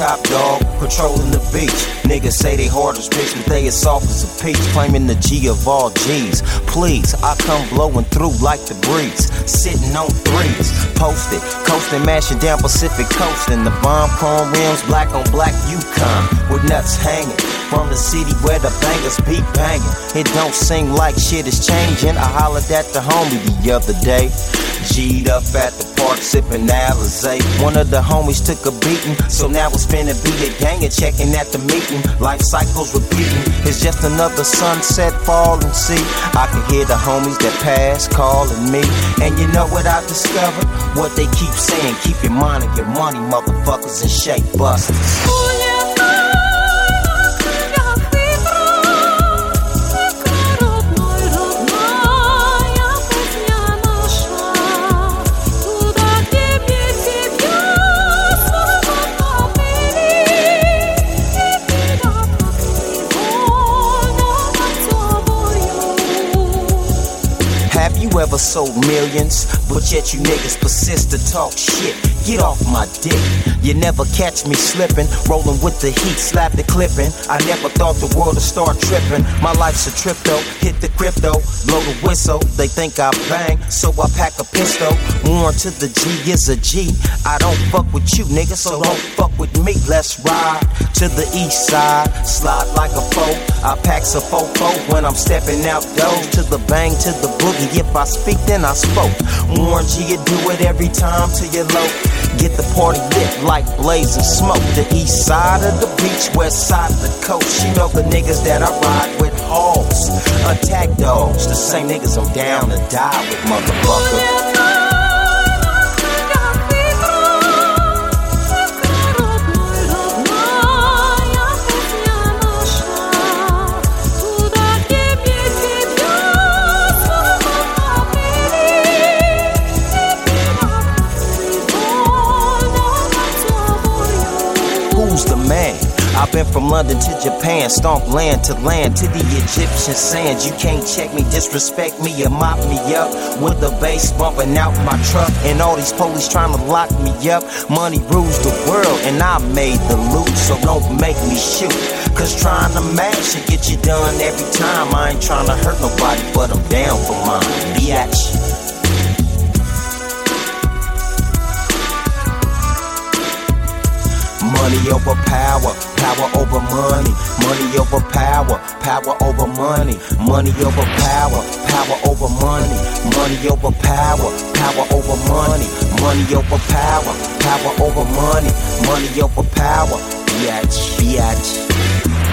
top dog, patrolling the beach. Niggas say they hard as bitch, but they as soft as a peach. Claiming the G of all G's. Please, I come blowing through like the breeze. Sitting on threes, posted, coasting, mashing down Pacific Coast. And the bomb chrome rims, black on black Yukon, with nuts hanging. From the city where the bangers be banging. It don't seem like shit is changing. I hollered at the homie the other day. G'd up at the park sipping Alizé. One of the homies took a beating, so now it's finna be a gang and checking at the meeting. Life cycles repeating, it's just another sunset falling. See, I can hear the homies that pass calling me. And you know what I discovered? What they keep saying, keep your mind and your money, motherfuckers, and shake busters. Ever sold millions, but yet you niggas persist to talk shit. Get off my dick. You never catch me slipping, rolling with the heat, slap the clipping. I never thought the world would start tripping. My life's a trip though, hit the crypto, blow the whistle. They think I bang, so I pack a pistol. Warn to the G is a G. I don't fuck with you, nigga, so don't fuck with me. Let's ride to the east side, slide like a foe. I pack a fofo when I'm stepping out doors. To the bang, to the boogie. If I speak, then I spoke. Warn G, you do it every time till you're low. Get the party lit like blazing smoke. The east side of the beach, west side of the coast. You know the niggas that I ride with, hogs, attack dogs. The same niggas I'm down to die with, motherfucker. I've been from London to Japan, stomp land to the Egyptian sands. You can't check me, disrespect me, or mop me up with the bass bumping out my truck. And all these police trying to lock me up. Money rules the world and I made the loot, so don't make me shoot. Cause trying to mash it get you done every time. I ain't trying to hurt nobody, but I'm down for mine. Biatch. Money over power, power over money. Money over power, power over money. Money over power, power over money. Money over power, power over money. Money over power, power over money. Money over power. Biatch, biatch.